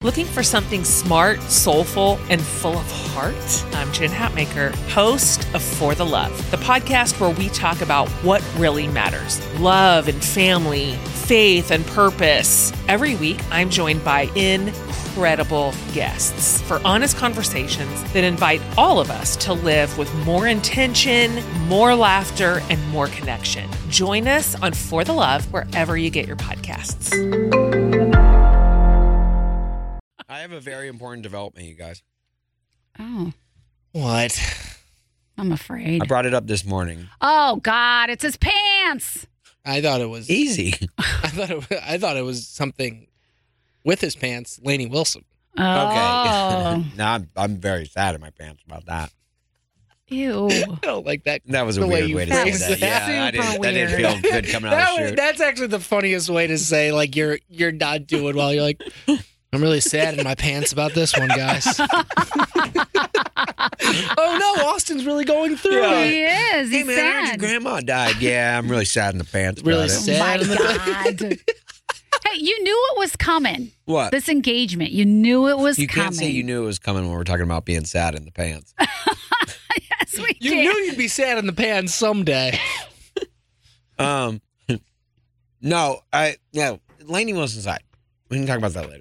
Looking for something smart, soulful, and full of heart? I'm Jen Hatmaker, host of For the Love, the podcast where we talk about what really matters: love and family, faith and purpose. Every week, I'm joined by incredible guests for honest conversations that invite all of us to live with more intention, more laughter, and more connection. Join us on For the Love wherever you get your podcasts. I have a very important development, you guys. Oh, What? I'm afraid. I brought it up this morning. Oh, God, it's his pants. I thought it was Easy. I thought it was something with his pants, Lainey Wilson. Oh. Okay. No, I'm very sad in my pants about that. Ew. I don't like that. That was a the weird you way to say phrased that. Yeah, Super that didn't feel good coming out of the chute. That's actually the funniest way to say, like, you're not doing well. You're like, I'm really sad in my pants about this one, guys. Oh, no, Austin's really going through Yeah. it. He is. Hey, He's man, I heard your sad. grandma died. Yeah, I'm really sad in the pants. Really about it. sad. Oh, my God. Hey, you knew it was coming. What? This engagement. You knew it was You coming. can't say you knew it was coming when we're talking about being sad in the pants. Yes, we You can. knew you'd be sad in the pants someday. No, Lainey Wilson's side. We can talk about that later.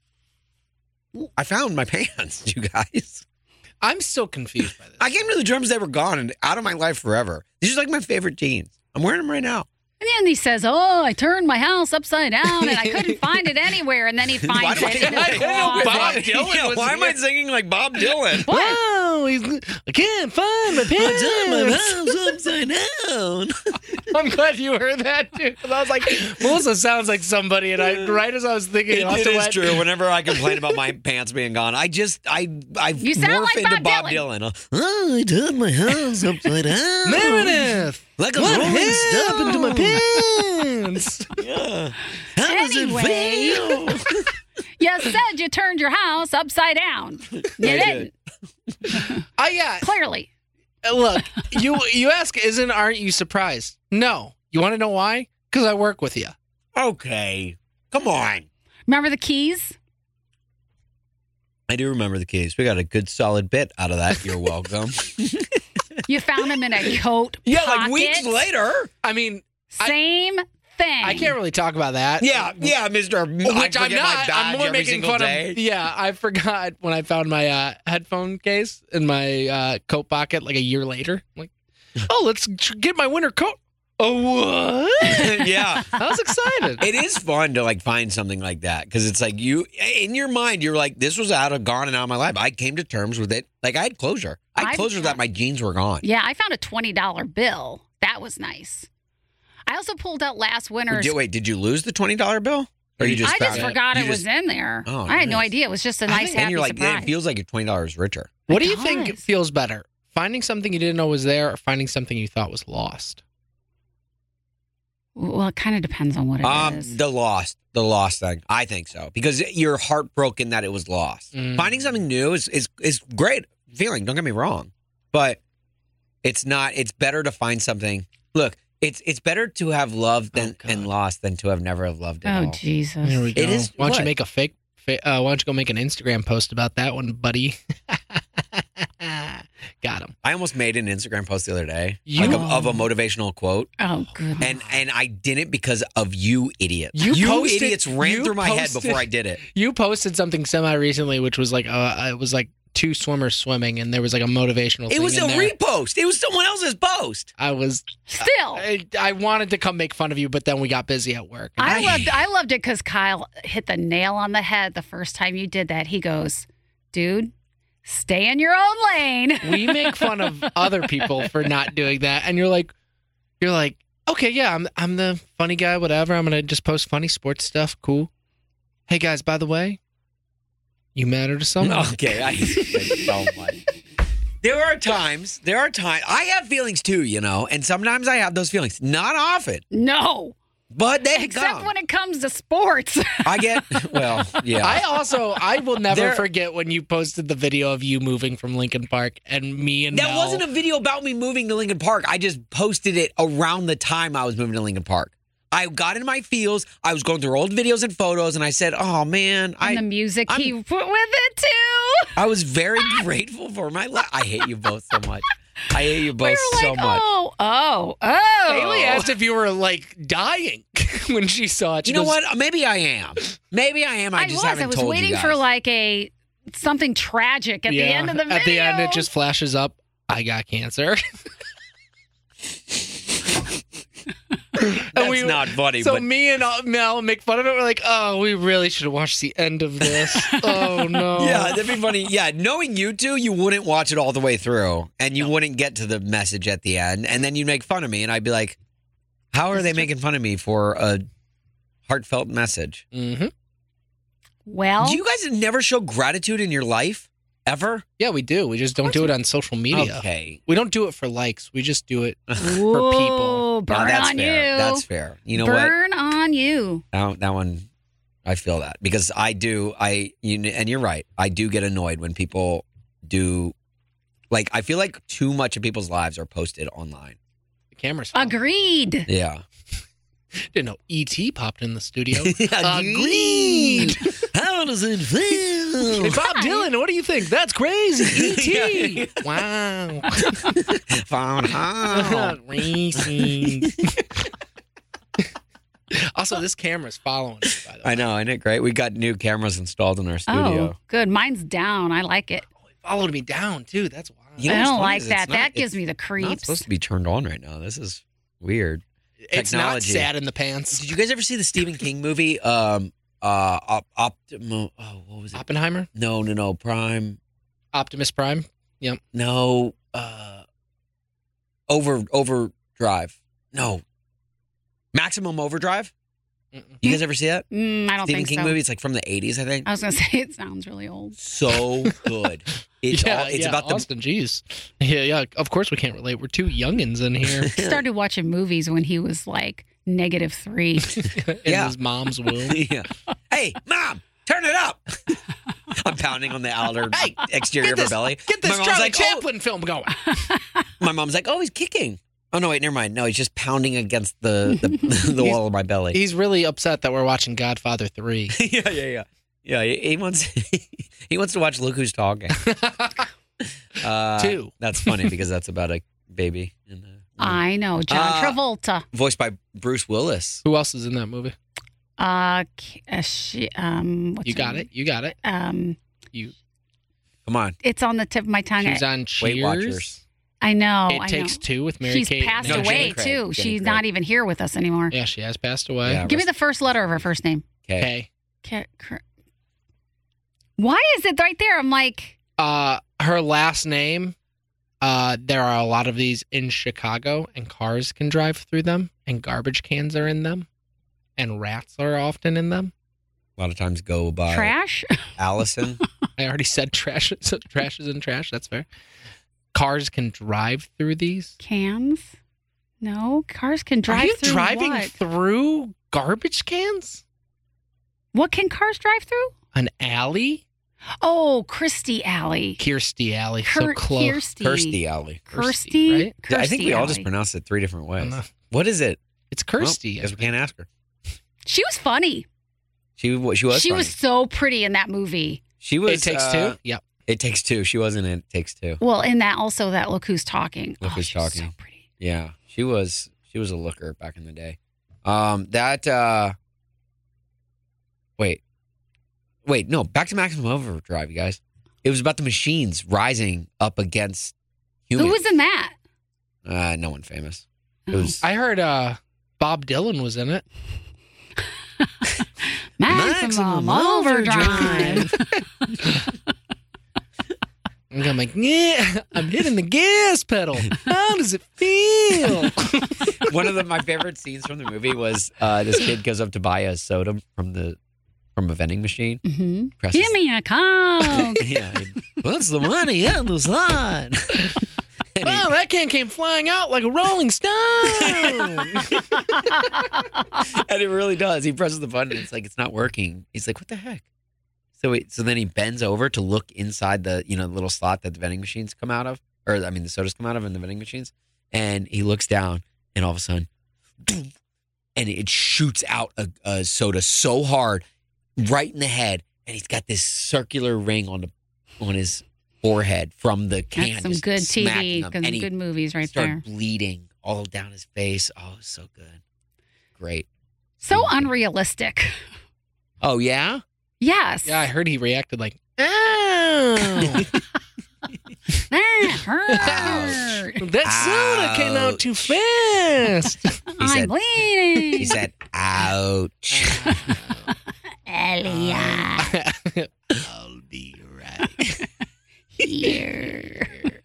I found my pants, you guys. I'm still confused by this. I came to the drums, they were gone and out of my life forever. These are like my favorite jeans. I'm wearing them right now. And then he says, "Oh, I turned my house upside down and I couldn't find it anywhere." And then he finds it in his I know closet. Bob Dylan Yeah, was why am I here. singing like Bob Dylan? What? Oh, I can't find my pants. upside down. I'm glad you heard that, too. 'Cause I was like, Melissa sounds like somebody, and right as I was thinking, It is true. Whenever I complain about my pants being gone, I You sound morph like into Bob Bob Dylan. Dylan. Oh, I turned my house upside down. Meredith, Like a what rolling happened to my stone. pants? Yeah. How does it Anyway. feel? You said you turned your house upside down. You didn't. Yeah. Clearly. Look, you ask, aren't you surprised? No. You want to know why? Because I work with you. Okay. Come on. Remember the keys? I do remember the keys. We got a good solid bit out of that. You're welcome. You found them in a coat Yeah, pocket. like weeks later. I mean, Same thing. I can't really talk about that. Yeah, Mr. Which I'm not. I'm more making fun day. of. Yeah, I forgot when I found my headphone case in my coat pocket like a year later. I'm like, oh, let's get my winter coat. Oh, what? Yeah. I was excited. It is fun to like find something like that because it's like you, in your mind, you're like, this was gone and out of my life. I came to terms with it. Like I had closure. I had closure that my jeans were gone. Yeah, I found a $20 bill. That was nice. I also pulled out last winter's. Did you lose the $20 bill? Or you just I found just it? forgot You it was in there. Oh, I had no nice. idea. It was just a I nice, think- happy And you're like, surprise. it feels like your $20 is richer. What do It you think does. feels better? Finding something you didn't know was there or finding something you thought was lost? Well, it kind of depends on what it is. The lost thing. I think so because you're heartbroken that it was lost. Mm. Finding something new is great feeling. Don't get me wrong, but it's not. It's better to find something. Look, it's better to have loved and lost than to have never have loved at Oh, all. Jesus. Here we go. It is- Why don't what? you make a fake? Why don't you go make an Instagram post about that one, buddy? Got him. I almost made an Instagram post the other day, You- like of a motivational quote, Oh, goodness. and I didn't because of you idiots. You posted- idiots ran you through my head posted- before I did it. You posted something semi recently, which was like it was like two swimmers swimming, and there was like a motivational. It thing was in a there. repost. It was someone else's post. I was Still. I wanted to come make fun of you, but then we got busy at work. I loved it because Kyle hit the nail on the head the first time you did that. He goes, dude, stay in your own lane. We make fun of other people for not doing that, and you're like, okay, yeah, I'm the funny guy, whatever. I'm gonna just post funny sports stuff. Cool. Hey guys, by the way, you matter to someone. Okay, I hate it so much. There are times. I have feelings too, and sometimes I have those feelings. Not often, No. but they Except come. when it comes to sports. I get, well, yeah. I will never There- forget when you posted the video of you moving from Lincoln Park and me and That Mel. wasn't a video about me moving to Lincoln Park. I just posted it around the time I was moving to Lincoln Park. I got in my feels. I was going through old videos and photos, and I said, "Oh man, And the music he put with it too. I was very grateful for my life." I hate you both so much. I hate you both We were so like, much. Oh. Haley asked if you were like dying when she saw it. She You know goes, what? Maybe I am. I just haven't I was told waiting you guys. for like something tragic at the end of the video. At the end, it just flashes up. I got cancer. That's not funny. So but me and Mel make fun of it. We're like, oh, we really should have watched the end of this. Oh, no. yeah, that'd be funny. Yeah, knowing you two, you wouldn't watch it all the way through, and you wouldn't get to the message at the end, and then you'd make fun of me, and I'd be like, "How are they making fun of me for a heartfelt message?" Mm-hmm. Well, Do you guys never show gratitude in your life ever? Yeah, we do. We just don't do it on social media. Okay, We don't do it for likes. We just do it for Whoa, people. burn Now, that's on fair. you. That's fair. You know burn on you. what? That one, I feel that because I do. And you're right. I do get annoyed when people do. Like, I feel like too much of people's lives are posted online. The camera's fine. Agreed. Yeah. Didn't know E.T. popped in the studio. Agreed. How does it feel? Hey, Bob Dylan, what do you think? That's crazy. E.T. Yeah. Wow. Found how. Racing. Also, this camera's following us, by the way. I know, isn't it great? We got new cameras installed in our studio. Oh, good. Mine's down. I like it. It followed me down, too. That's wild. You know I what's don't funny like is that. it's not- That gives it's me the Not creeps. supposed to be turned on right now. This is weird. It's not Technology. sad in the pants. Did you guys ever see the Stephen King movie? What was it? Oppenheimer? No. Prime. Optimus Prime? Yep. No. Overdrive. No. Maximum Overdrive. Mm-mm. You guys ever see that? I don't Stephen think King so. movie. It's like from the 80s, I think. I was going to say it sounds really old. So good. It's about the Austin, jeez. Yeah, of course we can't relate. We're two youngins in here He started watching movies when he was like -3. in Yeah. his mom's womb. yeah. Hey, Mom, turn it up. I'm pounding on the outer Hey, exterior of her belly. Get this My mom's Charlie like, Chaplin film going. My mom's like, oh, he's kicking. Oh, no, wait, never mind. No, he's just pounding against the wall of my belly. He's really upset that we're watching Godfather 3. Yeah. He wants to watch Look Who's Talking. 2. That's funny because that's about a baby in the I know. John Travolta. voiced by Bruce Willis. Who else is in that movie? What's You her got name? it. You got it. You. Come on, It's on the tip of my tongue. She's on Weight Cheers. Watchers. I know. It I Takes know. Two with Mary She's Kate. passed No, away Jenny Craig. too. Jenny She's Craig. not even here with us anymore. Yeah, she has passed away. Yeah. Give me the first letter of her first name. Okay. Why is it right there? I'm like, Her last name. There are a lot of these in Chicago, and cars can drive through them, and garbage cans are in them, and rats are often in them. A lot of times go by trash. Allison. I already said trash. So trash is in trash. That's fair. Cars can drive through these. Cans? No, cars can drive Are you through driving what? through garbage cans? What can cars drive through? An alley? Oh, Christie Alley. Kirstie Alley. So close. Kirstie Alley. Kirstie, right? I think we all just Alley. pronounced it 3 different ways. know. What is it? It's Kirstie. Because we can't ask her. She was funny. She was She funny. was so pretty in that movie. She was. It Takes Two? Yep. It Takes Two. She wasn't in It Takes Two. Well, in that also that Look Who's Talking. Look Who's she was Talking. so pretty. Yeah, she was a looker back in the day. Wait, no, back to Maximum Overdrive, you guys. It was about the machines rising up against humans. Who was in that? No one famous. It Oh. was I heard Bob Dylan was in it. Maximum Overdrive. And I'm like, yeah, I'm hitting the gas pedal. How does it feel? one of my favorite scenes from the movie was this kid goes up to buy a soda from a vending machine. Mhm. Presses- Give me a Coke. Yeah. What's the money on the slide? Wow, that can came flying out like a rolling stone. And it really does. He presses the button. It's like it's not working. He's like, "What the heck?" So then he bends over to look inside the little slot that the vending machines come out of, the sodas come out of in the vending machines. And he looks down, and all of a sudden, and it shoots out a soda so hard, right in the head, and he's got this circular ring on his forehead from the can. That's some just good smacking TV, him, some and he good movies right started there. bleeding all down his face. Oh, so good, great. So unrealistic. Oh yeah. Yes. Yeah, I heard he reacted like, oh, That hurt. that soda came out too fast. I'm said- bleeding. He said, "Ouch." Elia. I'll be right Here.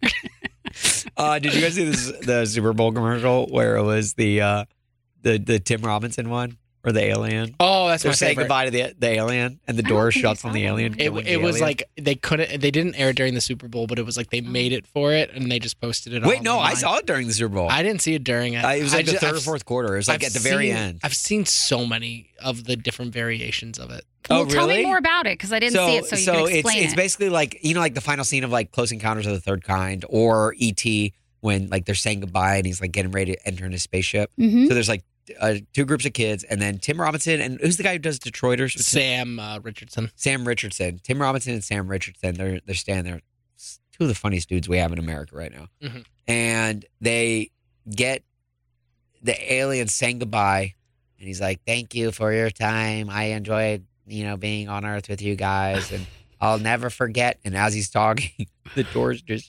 Did you guys see the Super Bowl commercial where it was the Tim Robinson one or the alien? Oh, that's They're my saying favorite. goodbye to the alien, and the I door don't think I shuts on saw the that alien. one. killing It the was alien. like they didn't air it during the Super Bowl, but it was like they made it for it and they just posted it. Wait, all no, I online. saw it during the Super Bowl. I didn't see it during it. It was like the just- third or I've- fourth quarter. It was like I've at the very seen- end. I've seen so many of the different variations of it. Oh, Well, tell me really? more about it because I didn't see it, so you can explain it's it. basically like like the final scene of like Close Encounters of the Third Kind or E.T. when like they're saying goodbye and he's like getting ready to enter in his spaceship. Mhm. So there's like two groups of kids, and then Tim Robinson and who's the guy who does Detroiters? Sam Richardson. Sam Richardson. Tim Robinson and Sam Richardson. They're standing there. It's two of the funniest dudes we have in America right now. Mhm. And they get the alien saying goodbye, and he's like, "Thank you for your time. I enjoyed being on Earth with you guys, and I'll never forget." And as he's talking, the doors just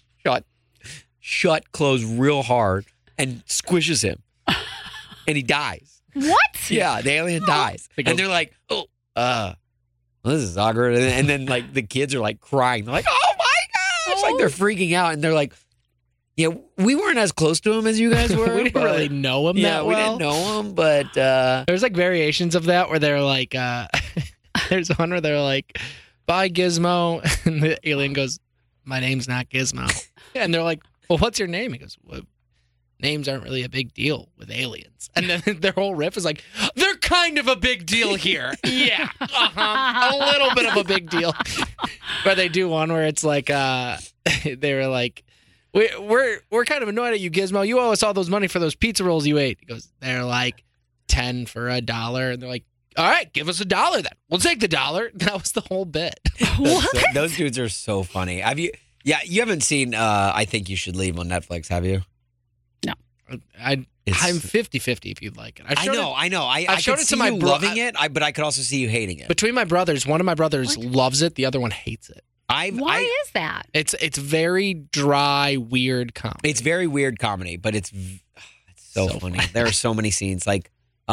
shut, close real hard, and squishes him, and he dies. What? Yeah, the alien dies. They go- And they're like, oh, well, this is awkward. And then like the kids are like crying. They're like, oh my gosh. Like they're freaking out. And they're like, yeah, we weren't as close to him as you guys were. we didn't but- really know him Yeah, that we well. didn't know him, but There's like variations of that where they're like, there's one where they're like, bye Gizmo. And the alien goes, my name's not Gizmo. And they're like, well, what's your name? He goes, well, names aren't really a big deal with aliens. And then their whole riff is like, they're kind of a big deal here. Yeah. A little bit of a big deal. Where they do one where it's like, they were like, we're kind of annoyed at you, Gizmo. You owe us all those money for those pizza rolls you ate. He goes, they're like 10 for $1. And they're like, all right, give us $1 then. We'll take the $1. That was the whole bit. those dudes are so funny. Have you? Yeah, you haven't seen I Think You Should Leave on Netflix, have you? I'm 50-50 if you'd like it. I know. I I've showed could it to see my you bro- loving it, but I could also see you hating it. Between my brothers, one of my brothers loves it, the other one hates it. Why is that? It's very dry, weird comedy. It's very weird comedy, but it's so funny. There are so many scenes. Like,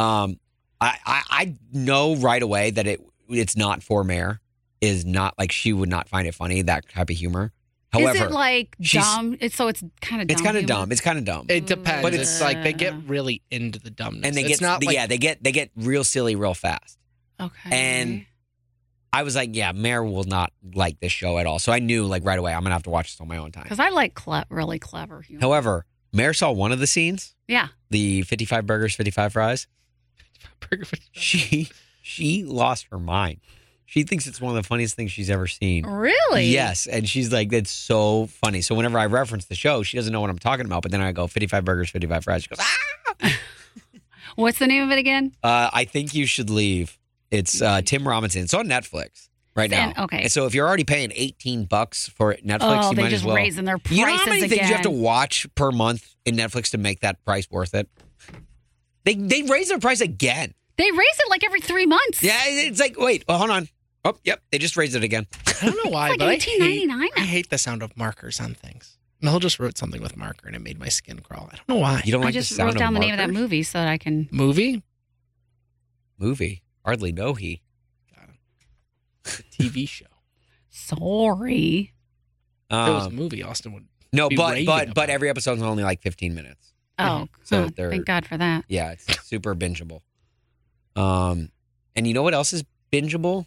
I know right away that it's not for Mare. Is not like she would not find it funny, that type of humor. However, is it like she's- dumb? It's kind of dumb. it's kind of humor? dumb. It's kind of dumb. It depends. But But it's- it's like they get really into the dumbness. And they it's get not like, they get real silly real fast. Okay. And I was like, yeah, Mare will not like this show at all. So I knew like right away I'm gonna have to watch this on my own time. because I like really clever humor. However, Mare saw one of the scenes, Yeah. the 55 burgers, 55 fries. She lost her mind. She thinks it's one of the funniest things she's ever seen. Really? Yes, and she's like, that's so funny. So whenever I reference the show, she doesn't know what I'm talking about. But then I go 55 burgers, 55 fries. She goes, ah! What's the name of it again? I Think You Should Leave. It's Tim Robinson. It's on Netflix right now. Okay. And so if you're already paying $18 for Netflix, Oh, you they might just as well. raising their prices You know how many again. things you have to watch per month in Netflix to make that price worth it? They raise their price again. They raise it like every 3 months. Yeah, it's like, wait, hold on. Oh, yep, they just raised it again. I don't know why, It's but like $18.99 I hate the sound of markers on things. Mel just wrote something with marker and it made my skin crawl. I don't know why. You don't I like just the sound wrote down of the name of that markers? movie so that I can. Movie? Hardly know he. TV show. Sorry. If it was a movie, Austin would. No, be but raving but about it. every episode's only like 15 minutes. Oh, So huh, they're- thank God for that. Yeah, it's super bingeable. And you know what else is bingeable?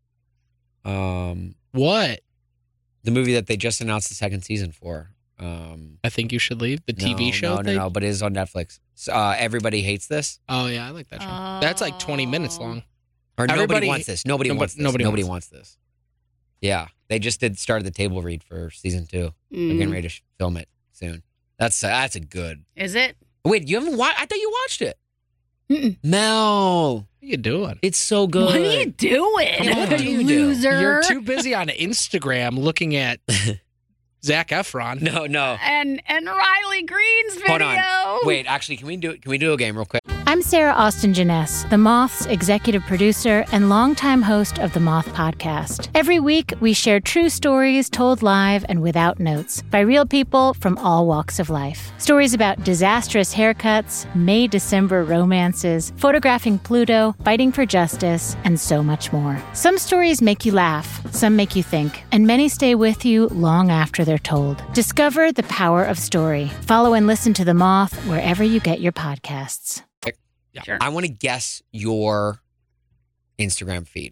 What? The movie that they just announced the second season for. I Think You Should Leave? The TV show? No, but it is on Netflix. So, Everybody Hates This. Oh, yeah, I like that show. That's like 20 minutes long. Or Nobody Everybody- Wants This. Nobody Nobody- Wants This. Nobody Nobody Wants- Wants This. Yeah, they just started the table read for season 2. They're getting ready to film it soon. That's a good. Is it? Wait, you haven't watched? I thought you watched it. Mel, What are you doing? it's so good. What are you doing? What do you do? loser? You're too busy on Instagram looking at Zac Efron. No. and Riley Green's video. Hold on. Wait, actually, can we do a game real quick? I'm Sarah Austin Janess, The Moth's executive producer and longtime host of The Moth Podcast. Every week, we share true stories told live and without notes by real people from all walks of life. Stories about disastrous haircuts, May-December romances, photographing Pluto, fighting for justice, and so much more. Some stories make you laugh, some make you think, and many stay with you long after they're told. Discover the power of story. Follow and listen to The Moth wherever you get your podcasts. Sure. I want to guess your Instagram feed.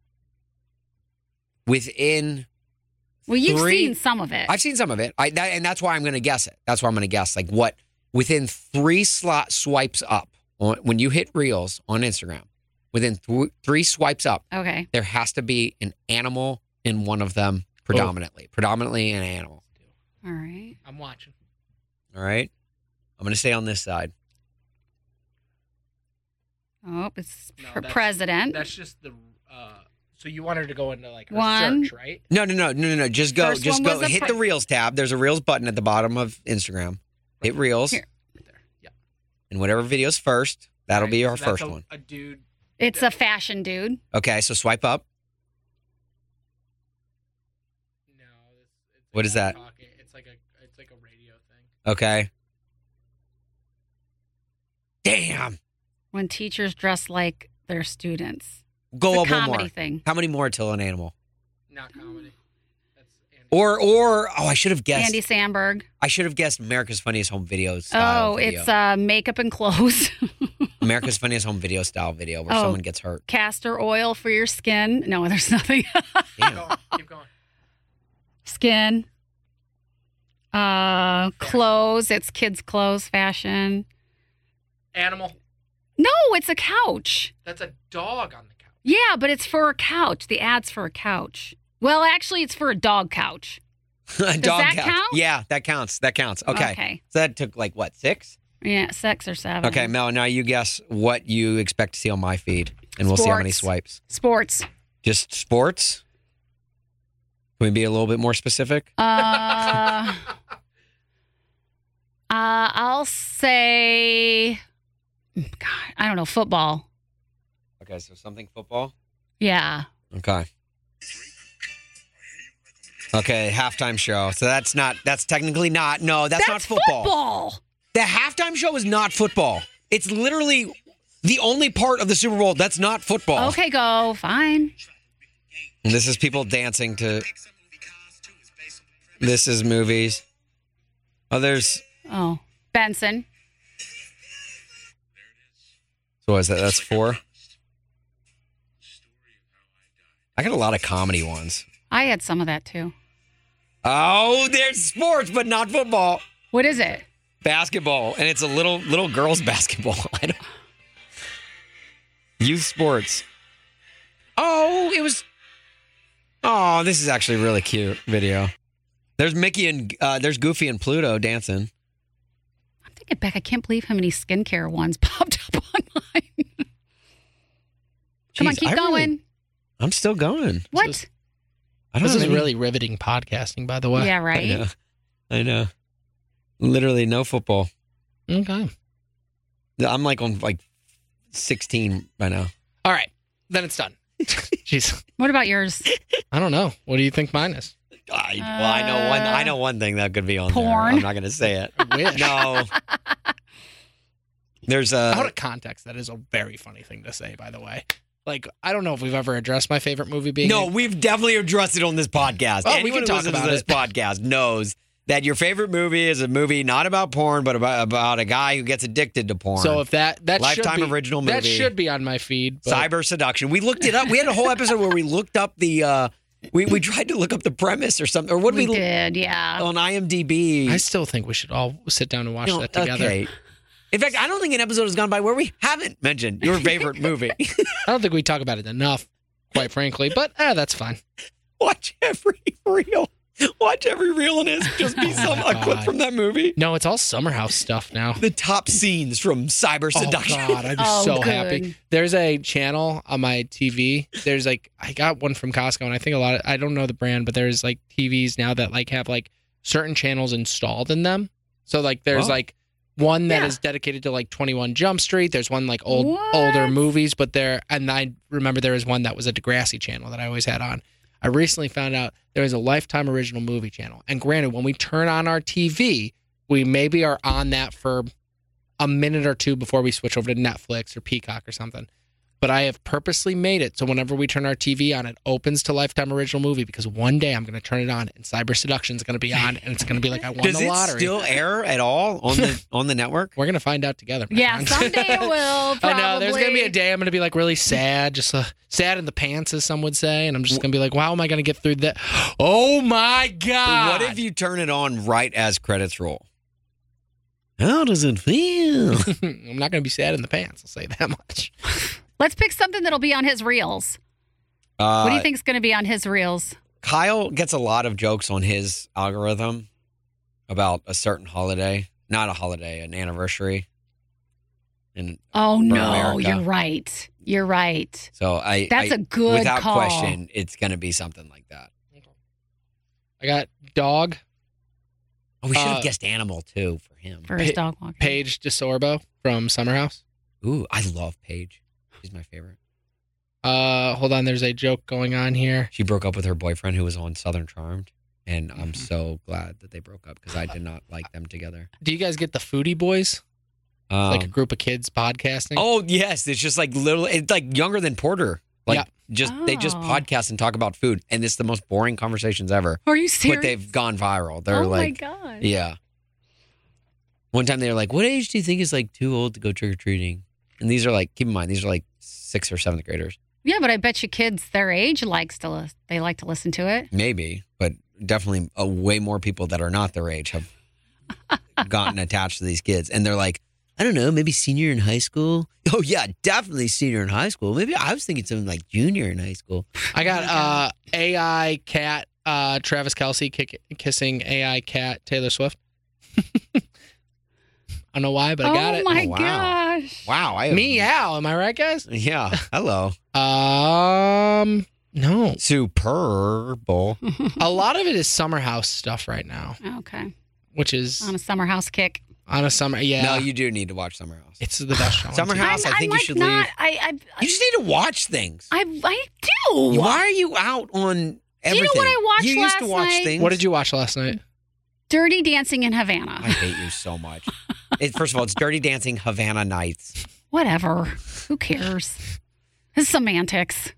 Within Well, you've three- seen some of it. I've seen some of it, and that's why I'm going to guess it. That's why I'm going to guess like what within 3 swipes up when you hit Reels on Instagram. Within 3 swipes up, Okay. there has to be an animal in one of them predominantly an animal. All right. I'm watching. All right, I'm going to stay on this side. Oh, it's No, for that's- president. That's just the. So you want her to go into like her One. search, right? No. Just go. First Just one go. was a Hit the Reels tab. There's a Reels button at the bottom of Instagram. Hit Reels, Here. Right there. Yeah. and whatever video's first, that'll be our So that's first one. A dude. It's a fashion dude. Okay, so swipe up. No. It's What is that? talking. It's like a radio thing. Okay. Damn. When teachers dress like their students. Go It's a up one comedy more. thing. How many more till an animal? Not comedy. That's Andy. Or I should have guessed. Andy Samberg. I should have guessed America's Funniest Home Video style Oh, video. it's makeup and clothes. America's Funniest Home Video style video where Oh. someone gets hurt. Castor oil for your skin. No, there's nothing. Damn. Keep going. Skin. Clothes. It's kids' clothes, fashion. Animal. No, it's a couch. That's a dog on the couch. Yeah, but it's for a couch. The ad's for a couch. Well, actually, it's for a dog couch. A dog that couch. count? Yeah, that counts. Okay. Okay. So that took like what, 6? Yeah, 6 or 7. Okay, Mel, now you guess what you expect to see on my feed, and we'll see how many Sports. swipes. Sports. Just sports? Can we be a little bit more specific? I'll say, God, I don't know, football. Okay, so something football? Yeah. Okay. Okay, halftime show. So that's technically not. No, that's not football. The halftime show is not football. It's literally the only part of the Super Bowl that's not football. Okay, go. Fine. And this is people dancing to. This is movies. Oh, there's. Oh, Benson. So what is that? That's 4. I got a lot of comedy ones. I had some of that too. Oh, there's sports, but not football. What is it? Basketball, and it's a little girls' basketball. Youth sports. Oh, it was. Oh, this is actually a really cute video. There's Mickey and there's Goofy and Pluto dancing. I'm thinking back. I can't believe how many skincare ones popped up on mine. Come on, Jeez, keep going. I'm still going. What? I don't This have is any- really riveting podcasting, by the way. Yeah, right. I know. Literally no football. Okay. I'm like on 16 by now. All right. Then it's done. Jeez. What about yours? I don't know. What do you think mine is? I know one thing that could be on there. Porn. I'm not going to say it. I wish. No. There's Out of context, that is a very funny thing to say, by the way. Like, I don't know if we've ever addressed my favorite movie being. No, we've definitely addressed it on this podcast. Oh, we Anyone can who talk listens about to this it. podcast knows that your favorite movie is a movie not about porn, but about a guy who gets addicted to porn. So if that Lifetime should be, original that movie. should be on my feed. But cyber seduction. We looked it up. We had a whole episode where we looked up the. We tried to look up the premise or something, or what We we did, yeah. on IMDb. I still think we should all sit down and watch that together. Okay. In fact, I don't think an episode has gone by where we haven't mentioned your favorite movie. I don't think we talk about it enough, quite frankly. But that's fine. Watch every reel. Watch watch every reel and it's just be a clip God. from that movie. No, it's all Summer House stuff now. The top scenes from Cyber Seduction. Oh God, I'd be Oh, so good. happy. There's a channel on my TV. There's like I got one from Costco, and I think I don't know the brand, but there's like TVs now that like have like certain channels installed in them. So like there's Oh. like one that Yeah. is dedicated to like 21 Jump Street. There's one like What? older movies, but and I remember there was one that was a Degrassi channel that I always had on. I recently found out there is a Lifetime original movie channel. And granted, when we turn on our TV, we maybe are on that for a minute or two before we switch over to Netflix or Peacock or something. But I have purposely made it so whenever we turn our TV on, it opens to Lifetime original movie because one day I'm going to turn it on and Cyber Seduction is going to be on and it's going to be like I won Does the it lottery. still air at all on the network? We're going to find out together. my Yeah, friend. someday it will. Probably. I know. There's going to be a day I'm going to be like really sad, just sad in the pants, as some would say. And I'm just going to be like, how am I going to get through that? Oh my God. What if you turn it on right as credits roll? How does it feel? I'm not going to be sad in the pants. I'll say that much. Let's pick something that'll be on his reels. What do you think's going to be on his reels? Kyle gets a lot of jokes on his algorithm about a certain holiday. Not a holiday, an anniversary. And Oh, no. America. You're right. You're right. so That's a good without call. question, it's going to be something like that. I got dog, Oh, we should have Uh, guessed animal too for him. For his dog walking. Paige DeSorbo from Summer House. Ooh, I love Paige. She's my favorite. Hold on. There's a joke going on here. She broke up with her boyfriend who was on Southern Charmed. And I'm so glad that they broke up because I did not like them together. Do you guys get the Foodie Boys? Like a group of kids podcasting? Oh yes, it's just like little. It's like younger than Porter. Like Yeah. they just Oh. podcast and talk about food, and it's the most boring conversations ever. Are you serious? But they've gone viral. They're oh, like, my God. yeah. One time they were like, "What age do you think is like too old to go trick or treating?" And these are like, keep in mind, these are like 6th or 7th graders. Yeah, but I bet you kids their age like to listen to it. Maybe, but definitely way more people that are not their age have gotten attached to these kids, and they're like, I don't know, maybe senior in high school. Oh yeah, definitely senior in high school. Maybe I was thinking something like junior in high school. I got AI cat Travis Kelce kissing AI cat Taylor Swift. I don't know why, but I got it. Oh my Oh, wow. gosh. Wow, Meow. Am I right, guys? Yeah, hello. No. Superb. A lot of it is Summer House stuff right now, Okay. which is On a summer house kick. on a summer. Yeah, No, you do need to watch Summer House. it's the best show. on Summer TV. House. I think you like should not, leave. You just need to watch things. I do. Why are you out on everything? you know what I watched You used to last watch night? things. What did you watch last night? Dirty Dancing in Havana. I hate you so much. First of all, it's Dirty Dancing Havana Nights. Whatever. Who cares? This is semantics.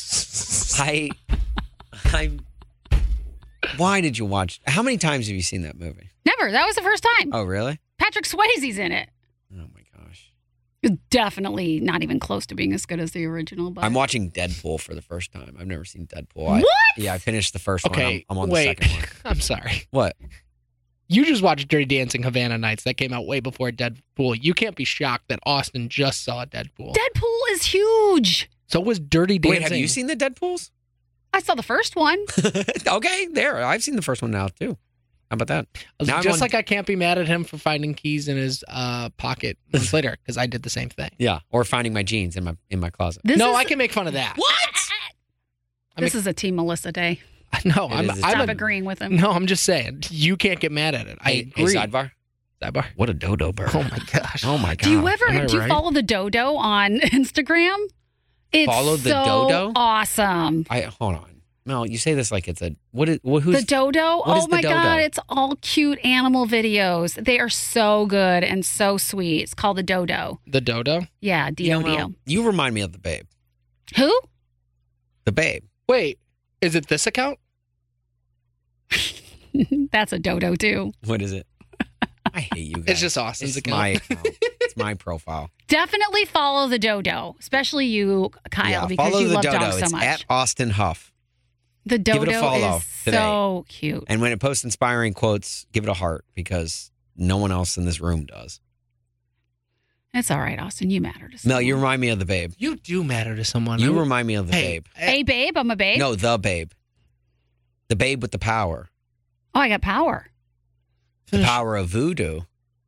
Why did you watch? How many times have you seen that movie? Never. That was the first time. Oh, really? Patrick Swayze's in it. Oh my gosh. It's definitely not even close to being as good as the original. But I'm watching Deadpool for the first time. I've never seen Deadpool. What? Yeah, I finished the first one. Okay, I'm on wait. the second one. I'm sorry. What? You just watched Dirty Dancing Havana Nights. That came out way before Deadpool. You can't be shocked that Austin just saw Deadpool. Deadpool is huge. So was Dirty Dancing. Wait, have you seen the Deadpools? I saw the first one. Okay, there. I've seen the first one now too. How about that? Now I'm Just on- like I can't be mad at him for finding keys in his pocket months later because I did the same thing. Yeah, or finding my jeans in my closet. This No, is, I can make fun of that. This is a Team Melissa day. No, It is. Stop agreeing with him. No, I'm just saying you can't get mad at it. I Hey, agree. sidebar. Sidebar. What a dodo bird. Oh my gosh. Oh my god. Do you ever Am I do you right? follow the dodo on Instagram? It's Follow the so dodo? awesome. Hold on. No, you say this like it's a who's The dodo? what is Oh the my dodo? God. It's all cute animal videos. They are so good and so sweet. It's called the dodo. The dodo? Yeah, you know, D-O-D-O. you remind me of the Babe. Who? The Babe. Wait, is it this account? That's a dodo too. What is it? I hate you guys. It's just Austin's It's account. my account. It's my profile. Definitely follow the dodo, especially you, Kyle, Yeah, because follow you the love dodo. dogs so It's much. at Austin Huff. The Give it a dodo follow is today. so cute. And when it posts inspiring quotes, give it a heart because no one else in this room does. It's all right, Austin. You matter to Mel, someone. you remind me of the Babe. You do matter to someone. You remind me of the Hey, Babe. Hey, babe, I'm a babe. No, the Babe. The Babe with the power. Oh, I got power. The power of voodoo.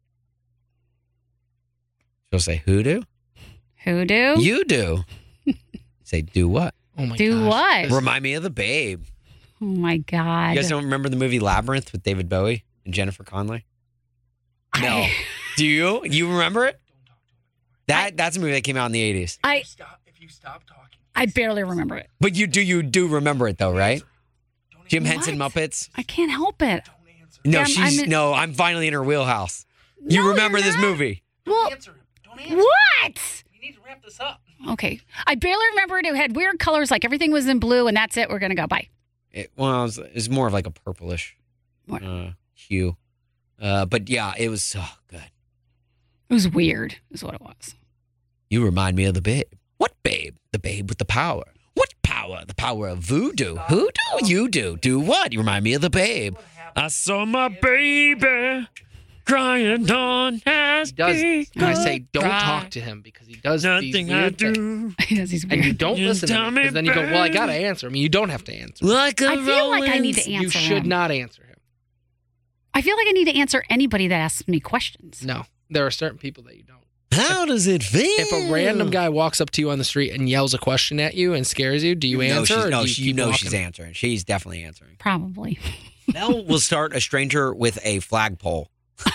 She'll say hoodoo. Hoodoo? You do. Say do what? Oh my Do gosh. what? Remind me of the Babe. Oh, my God. You guys don't remember the movie Labyrinth with David Bowie and Jennifer Connelly? No. Do you? You remember it? That's a movie that came out in the 80s. If you stop talking. I barely remember it. But you do remember it though, right? Jim Henson What? Muppets? I can't help it. No, Yeah, I'm finally in her wheelhouse. You No, remember you're this not. movie? Well, Don't answer. what? We need to wrap this up. Okay. I barely remember it. It had weird colors, like everything was in blue, and that's it. We're going to go. Bye. It's more of like a purplish What? hue. But yeah, it was so good. It was weird, is what it was. You remind me of the Babe. What Babe? The Babe with the power. What power? The power of voodoo. Who do you do? Do what? You remind me of the Babe. I saw my baby crying on He has does. begun. And I say, don't Cry. talk to him because he does these Nothing I weird things. do. He has these And you weird. don't You listen to tell him me, because then you go, well, I babe. got to answer him. You don't have to answer. Like a I feel like I need to rolling answer You should him. not answer him. I feel like I need to answer anybody that asks me questions. No, there are certain people that you don't. How does it feel? If a random guy walks up to you on the street and yells a question at you and scares you, do you answer? Or do you keep walking? she's answering. She's definitely answering. Probably. Mel will start a stranger with a flagpole.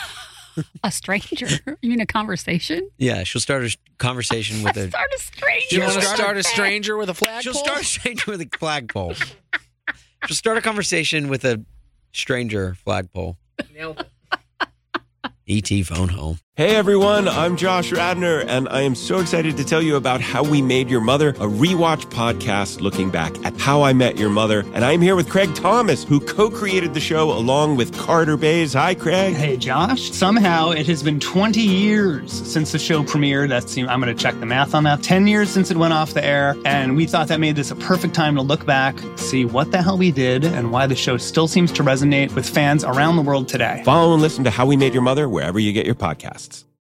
A stranger? You mean a conversation? Yeah, she'll start a conversation with a. Start a stranger. Do you want to Start start a stranger with a flagpole? She'll start a stranger with a flagpole. She'll start a conversation with a stranger flagpole. Nailed it. E.T. phone home. Hey everyone, I'm Josh Radner, and I am so excited to tell you about How We Made Your Mother, a rewatch podcast looking back at How I Met Your Mother. And I'm here with Craig Thomas, who co-created the show along with Carter Bays. Hi, Craig. Hey, Josh. Somehow it has been 20 years since the show premiered. I'm going to check the math on that. 10 years since it went off the air. And we thought that made this a perfect time to look back, see what the hell we did, and why the show still seems to resonate with fans around the world today. Follow and listen to How We Made Your Mother wherever you get your podcasts.